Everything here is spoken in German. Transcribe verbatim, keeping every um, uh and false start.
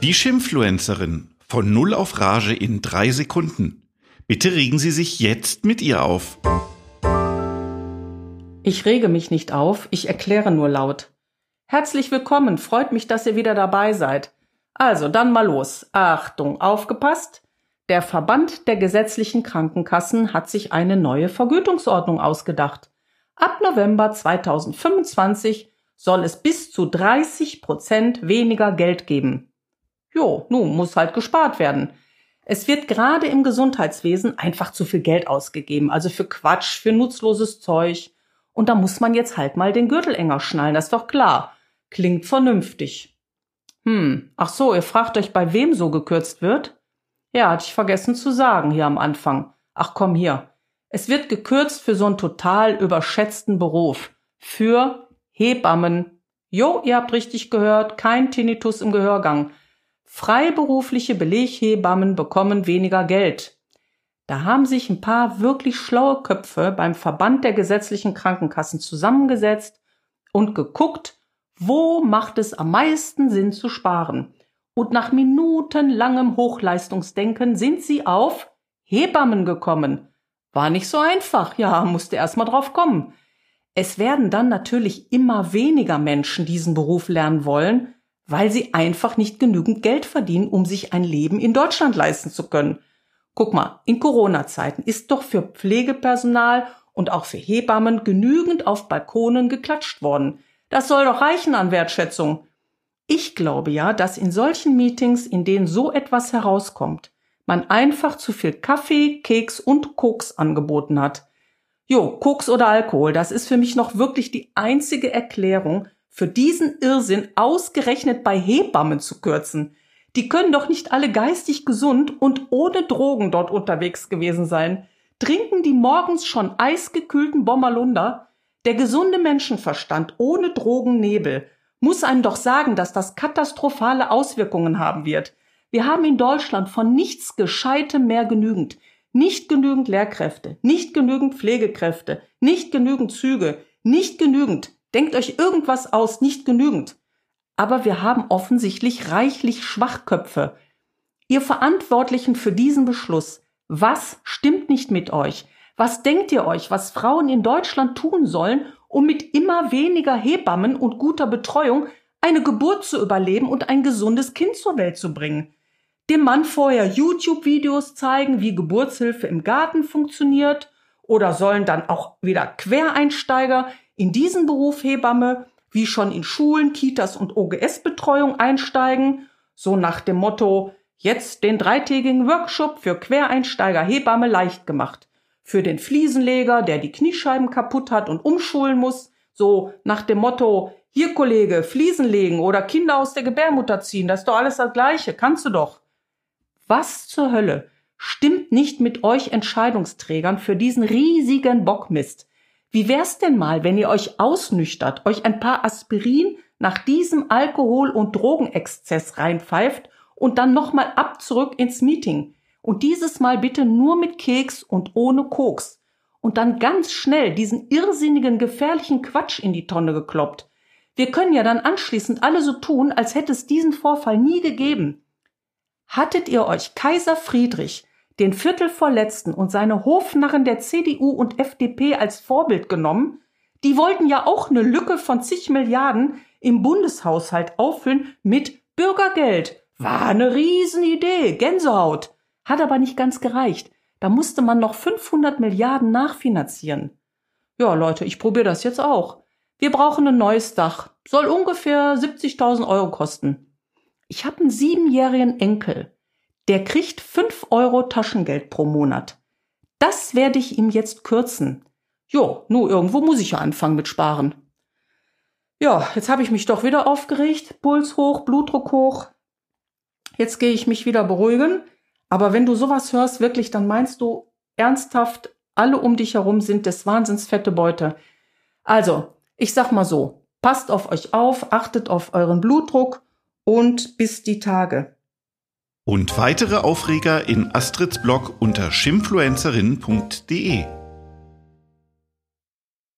Die Schimpfluencerin. Von Null auf Rage in drei Sekunden. Bitte regen Sie sich jetzt mit ihr auf. Ich rege mich nicht auf, ich erkläre nur laut. Herzlich willkommen, freut mich, dass ihr wieder dabei seid. Also, dann mal los. Achtung, aufgepasst. Der Verband der gesetzlichen Krankenkassen hat sich eine neue Vergütungsordnung ausgedacht. Ab November zweitausendfünfundzwanzig soll es bis zu dreißig Prozent weniger Geld geben. Jo, nun muss halt gespart werden. Es wird gerade im Gesundheitswesen einfach zu viel Geld ausgegeben, also für Quatsch, für nutzloses Zeug. Und da muss man jetzt halt mal den Gürtel enger schnallen, das ist doch klar. Klingt vernünftig. Hm, ach so, ihr fragt euch, bei wem so gekürzt wird? Ja, hatte ich vergessen zu sagen hier am Anfang. Ach komm hier. Es wird gekürzt für so einen total überschätzten Beruf. Für Hebammen. Jo, ihr habt richtig gehört, kein Tinnitus im Gehörgang. Freiberufliche Beleghebammen bekommen weniger Geld. Da haben sich ein paar wirklich schlaue Köpfe beim Verband der gesetzlichen Krankenkassen zusammengesetzt und geguckt, wo macht es am meisten Sinn zu sparen. Und nach minutenlangem Hochleistungsdenken sind sie auf Hebammen gekommen. War nicht so einfach, ja, musste erst mal drauf kommen. Es werden dann natürlich immer weniger Menschen diesen Beruf lernen wollen, weil sie einfach nicht genügend Geld verdienen, um sich ein Leben in Deutschland leisten zu können. Guck mal, in Corona-Zeiten ist doch für Pflegepersonal und auch für Hebammen genügend auf Balkonen geklatscht worden. Das soll doch reichen an Wertschätzung. Ich glaube ja, dass in solchen Meetings, in denen so etwas herauskommt, man einfach zu viel Kaffee, Keks und Koks angeboten hat. Jo, Koks oder Alkohol, das ist für mich noch wirklich die einzige Erklärung für diesen Irrsinn, ausgerechnet bei Hebammen zu kürzen. Die können doch nicht alle geistig gesund und ohne Drogen dort unterwegs gewesen sein. Trinken die morgens schon eisgekühlten Bommerlunder? Der gesunde Menschenverstand ohne Drogennebel muss einem doch sagen, dass das katastrophale Auswirkungen haben wird. Wir haben in Deutschland von nichts Gescheitem mehr genügend. Nicht genügend Lehrkräfte, nicht genügend Pflegekräfte, nicht genügend Züge, nicht genügend. Denkt euch irgendwas aus, nicht genügend. Aber wir haben offensichtlich reichlich Schwachköpfe. Ihr Verantwortlichen für diesen Beschluss, was stimmt nicht mit euch? Was denkt ihr euch, was Frauen in Deutschland tun sollen, um mit immer weniger Hebammen und guter Betreuung eine Geburt zu überleben und ein gesundes Kind zur Welt zu bringen? Dem Mann vorher YouTube-Videos zeigen, wie Geburtshilfe im Garten funktioniert? Oder sollen dann auch wieder Quereinsteiger in diesen Beruf Hebamme wie schon in Schulen, Kitas und O G S-Betreuung einsteigen? So nach dem Motto, jetzt den dreitägigen Workshop für Quereinsteiger Hebamme leicht gemacht. Für den Fliesenleger, der die Kniescheiben kaputt hat und umschulen muss. So nach dem Motto, hier Kollege, Fliesen legen oder Kinder aus der Gebärmutter ziehen, das ist doch alles das Gleiche, kannst du doch. Was zur Hölle stimmt nicht mit euch Entscheidungsträgern für diesen riesigen Bockmist? Wie wär's denn mal, wenn ihr euch ausnüchtert, euch ein paar Aspirin nach diesem Alkohol- und Drogenexzess reinpfeift und dann nochmal ab zurück ins Meeting? Und dieses Mal bitte nur mit Keks und ohne Koks. Und dann ganz schnell diesen irrsinnigen, gefährlichen Quatsch in die Tonne gekloppt. Wir können ja dann anschließend alle so tun, als hätte es diesen Vorfall nie gegeben. Hattet ihr euch Kaiser Friedrich, den Viertelvorletzten und seine Hofnarren der C D U und F D P als Vorbild genommen? Die wollten ja auch eine Lücke von zig Milliarden im Bundeshaushalt auffüllen mit Bürgergeld. War eine Riesenidee, Gänsehaut. Hat aber nicht ganz gereicht. Da musste man noch fünfhundert Milliarden nachfinanzieren. Ja, Leute, ich probiere das jetzt auch. Wir brauchen ein neues Dach. Soll ungefähr siebzigtausend Euro kosten. Ich habe einen siebenjährigen Enkel. Der kriegt fünf Euro Taschengeld pro Monat. Das werde ich ihm jetzt kürzen. Jo, nur irgendwo muss ich ja anfangen mit Sparen. Ja, jetzt habe ich mich doch wieder aufgeregt. Puls hoch, Blutdruck hoch. Jetzt gehe ich mich wieder beruhigen. Aber wenn du sowas hörst, wirklich, dann meinst du ernsthaft, alle um dich herum sind des Wahnsinns fette Beute. Also, ich sag mal so, passt auf euch auf, achtet auf euren Blutdruck und bis die Tage. Und weitere Aufreger in Astrids Blog unter schimpfluencerin punkt de.